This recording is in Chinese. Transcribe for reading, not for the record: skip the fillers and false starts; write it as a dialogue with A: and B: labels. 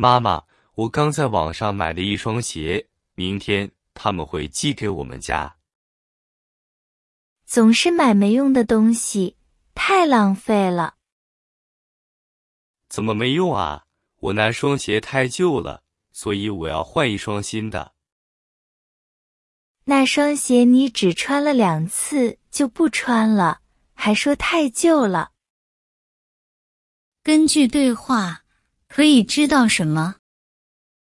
A: 妈妈，我刚在网上买了一双鞋，明天他们会寄给我们家。
B: 总是买没用的东西，太浪费了。
A: 怎么没用啊？我那双鞋太旧了，所以我要换一双新的。
B: 那双鞋你只穿了2次就不穿了，还说太旧了。
C: 根据对话，可以知道什么？